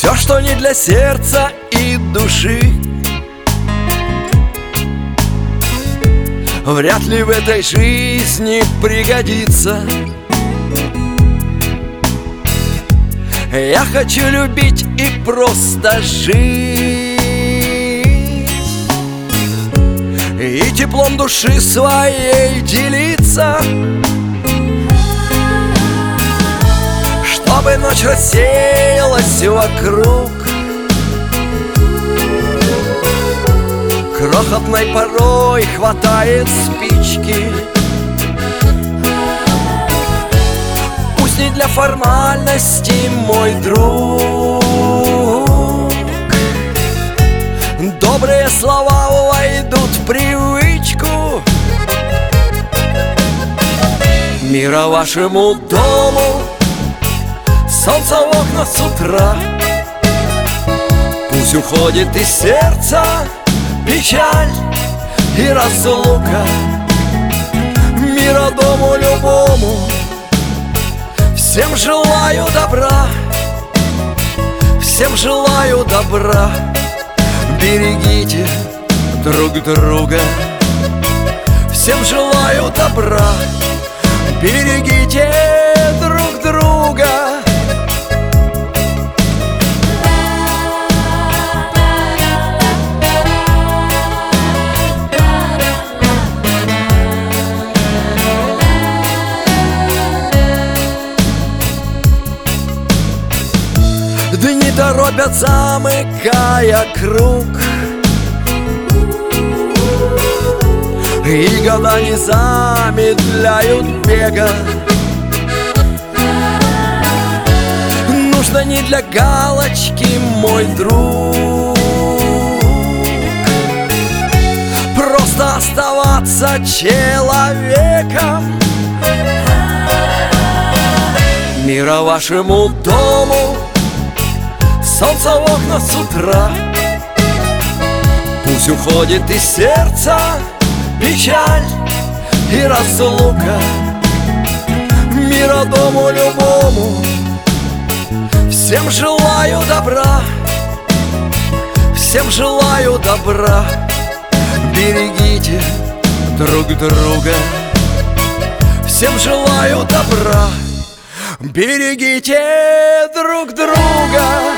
Все, что не для сердца и души, вряд ли в этой жизни пригодится. Я хочу любить и просто жить, и теплом души своей делиться, чтобы ночь рассеялась вокруг крохотной порой хватает спички. Пусть не для формальности, мой друг, добрые слова войдут в привычку. Мира вашему дому, солнце в окна с утра. Пусть уходит из сердца печаль и разлука. Мира дому любому, всем желаю добра, всем желаю добра. Берегите друг друга, всем желаю добра. Берегите друг друга. Дни торопят, замыкая круг, и года не замедляют бега. Нужно не для галочки, мой друг, просто оставаться человеком. Мира вашему дому, солнце в окна с утра. Пусть уходит из сердца печаль и разлука. Мира дому любому, всем желаю добра, всем желаю добра. Берегите друг друга, всем желаю добра. Берегите друг друга.